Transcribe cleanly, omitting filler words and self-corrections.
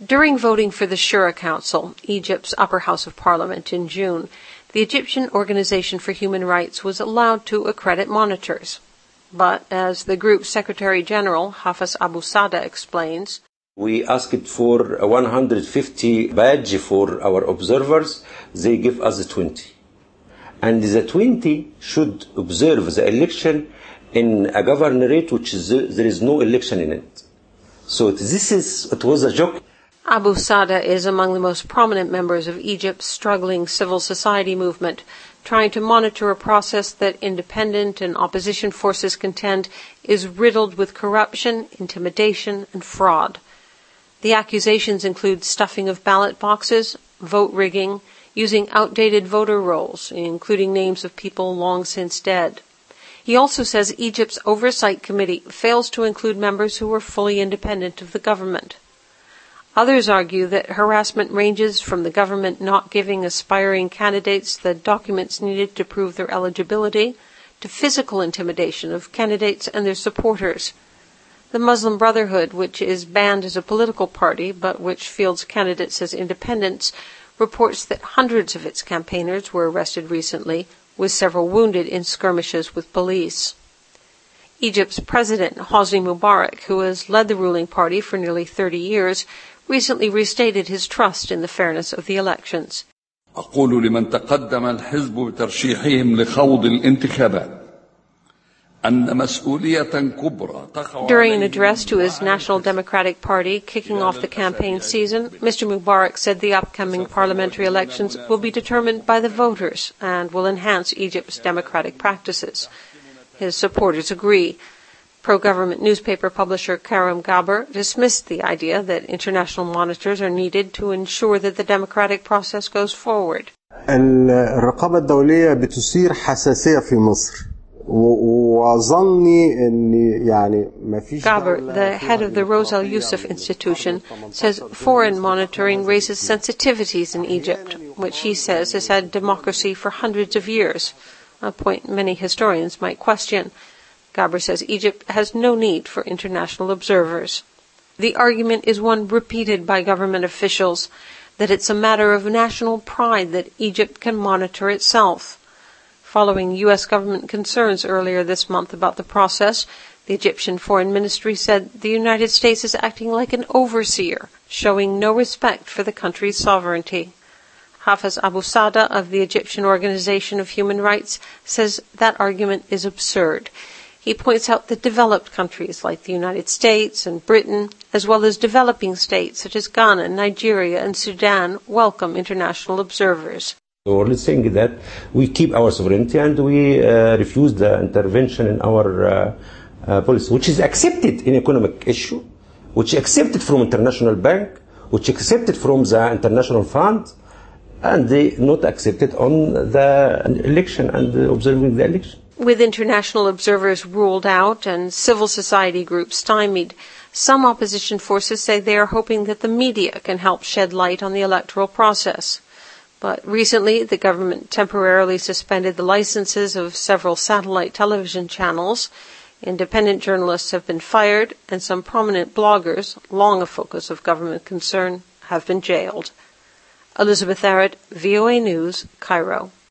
During voting for the Shura Council, Egypt's upper house of parliament in June, the Egyptian Organization for Human Rights was allowed to accredit monitors. But, as the group's Secretary General, Hafez Abu Sada, explains, we asked for 150 badge for our observers. They give us 20. And the 20 should observe the election in a governorate which there is no election in it. So it was a joke. Abu Sada is among the most prominent members of Egypt's struggling civil society movement, trying to monitor a process that independent and opposition forces contend is riddled with corruption, intimidation, and fraud. The accusations include stuffing of ballot boxes, vote rigging, using outdated voter rolls, including names of people long since dead. He also says Egypt's Oversight Committee fails to include members who are fully independent of the government. Others argue that harassment ranges from the government not giving aspiring candidates the documents needed to prove their eligibility to physical intimidation of candidates and their supporters. The Muslim Brotherhood, which is banned as a political party but which fields candidates as independents, reports that hundreds of its campaigners were arrested recently, with several wounded in skirmishes with police. Egypt's President, Hosni Mubarak, who has led the ruling party for nearly 30 years, recently restated his trust in the fairness of the elections. أقول لمن تقدم الحزب بترشيحهم لخوض الانتخابات أن مسؤولية كبرى تقع. During an address to his National Democratic Party kicking off the campaign season, Mr. Mubarak said the upcoming parliamentary elections will be determined by the voters and will enhance Egypt's democratic practices. His supporters agree. Pro-government newspaper publisher Karim Gaber dismissed the idea that international monitors are needed to ensure that the democratic process goes forward. الرقابة الدولية بتثير حساسية في مصر. وظني إن يعني ما فيش. Gaber, the head of the Rose Al Youssef Institution, says foreign monitoring raises sensitivities in Egypt, which he says has had democracy for hundreds of years, a point many historians might question. Gaber says Egypt has no need for international observers. The argument is one repeated by government officials, that it's a matter of national pride that Egypt can monitor itself. Following U.S. government concerns earlier this month about the process, the Egyptian Foreign Ministry said the United States is acting like an overseer, showing no respect for the country's sovereignty. Hafez Abu Sada of the Egyptian Organization of Human Rights says that argument is absurd. He points out that developed countries like the United States and Britain, as well as developing states such as Ghana, Nigeria, and Sudan, welcome international observers. So we're saying that we keep our sovereignty and we refuse the intervention in our policy, which is accepted in economic issue, which is accepted from international bank, which is accepted from the international fund, and they not accepted on the election and observing the election. With international observers ruled out and civil society groups stymied, some opposition forces say they are hoping that the media can help shed light on the electoral process. But recently, the government temporarily suspended the licenses of several satellite television channels. Independent journalists have been fired, and some prominent bloggers, long a focus of government concern, have been jailed. Elizabeth Arrett, VOA News, Cairo.